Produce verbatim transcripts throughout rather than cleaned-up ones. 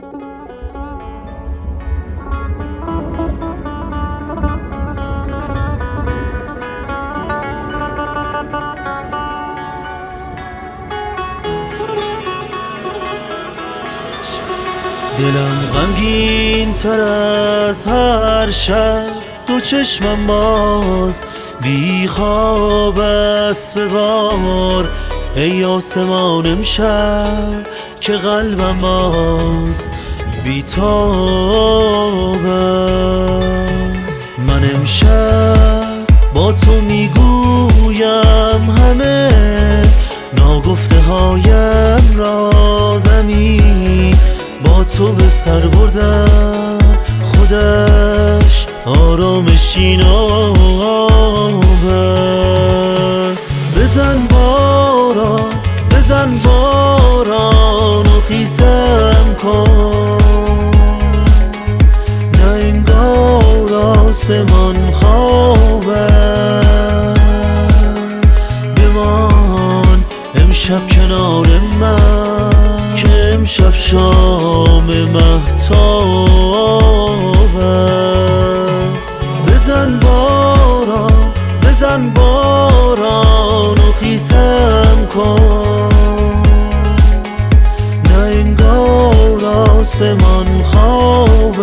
دلم غمگین تر از هر شب، دو چشمم باز بی خواب است به بار. ای آسمان امشب که قلبم باز بی تاب است. من امشب با تو میگویم همه ناگفته هایم را، دمی با تو به سر بردن خودش آرامش این آب است. بزن باران بزن باران و خیسم کن، نه انگار آسمان خواب است. بمان امشب کنار من که امشب شام مهتاب است. بزن باران بزن باران و خیسم کن، نه انگار آسمان خواب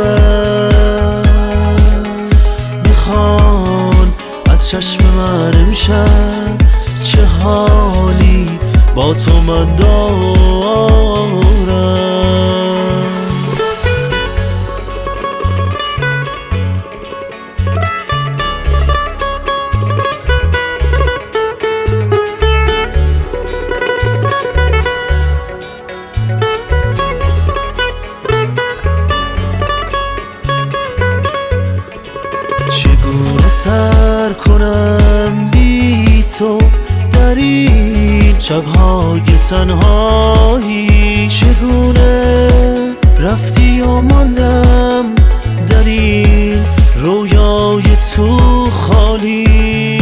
است. میخوان از چشم من امشب چه حالی با تو من دارم. چگونه سر کنم بی تو در این شب‌های تنهایی، چگونه رفتی و ماندم در این رویای تو خالی.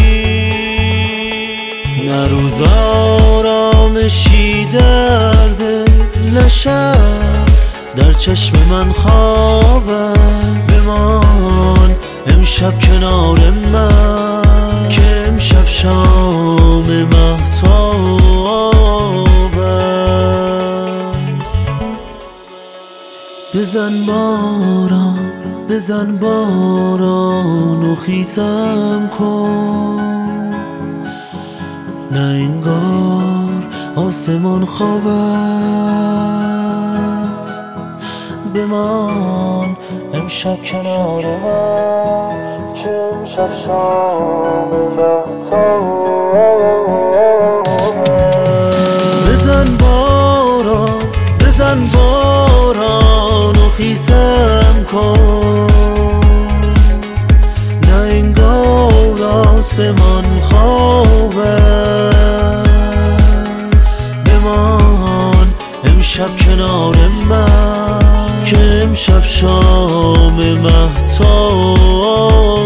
نه روز آرامشی در دل، نه شب در چشم من خواب است. بمان امشب کنار من که امشب شام مهتاب است. بزن باران بزن باران و خیسم کن، نه انگار آسمان خواب است. بمان امشب کنار من که امشب شام مهتاب است. بزن باران بزن باران و خیسم کن، نه انگار آسمان خواب است. بمان امشب کنار من که امشب شام مهتاب